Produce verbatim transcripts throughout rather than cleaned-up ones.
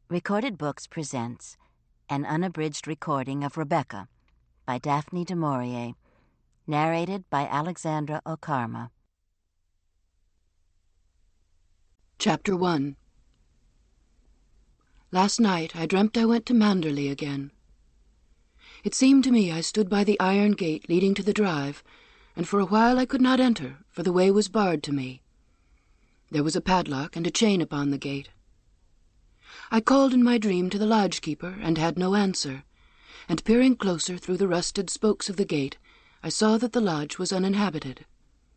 Recorded Books presents an unabridged recording of Rebecca by Daphne du Maurier, narrated by Alexandra Okarma. Chapter one. Last night I dreamt I went to Manderley again. It seemed to me I stood by the iron gate leading to the drive, and for a while I could not enter, for the way was barred to me. There was a padlock and a chain upon the gate. I called in my dream to the lodge-keeper, and had no answer, and peering closer through the rusted spokes of the gate, I saw that the lodge was uninhabited.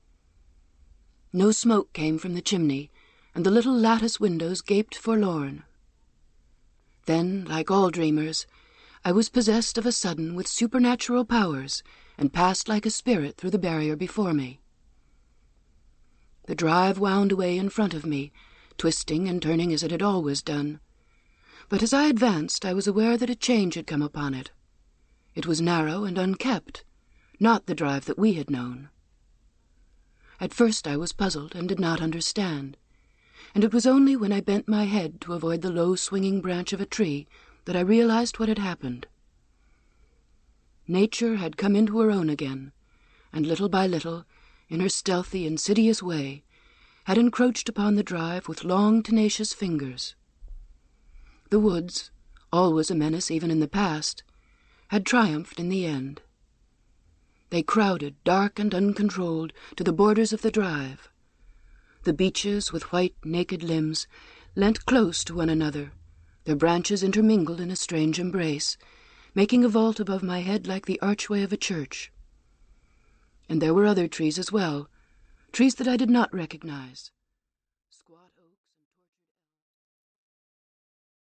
No smoke came from the chimney, and the little lattice windows gaped forlorn. Then, like all dreamers, I was possessed of a sudden with supernatural powers, and passed like a spirit through the barrier before me. The drive wound away in front of me, twisting and turning as it had always done. But as I advanced, I was aware that a change had come upon it. It was narrow and unkept, not the drive that we had known. At first I was puzzled and did not understand, and it was only when I bent my head to avoid the low swinging branch of a tree that I realized what had happened. Nature had come into her own again, and little by little, in her stealthy, insidious way, had encroached upon the drive with long, tenacious fingers. The woods, always a menace even in the past, had triumphed in the end. They crowded, dark and uncontrolled, to the borders of the drive. The beeches, with white, naked limbs, leant close to one another, their branches intermingled in a strange embrace, making a vault above my head like the archway of a church. And there were other trees as well, trees that I did not recognize.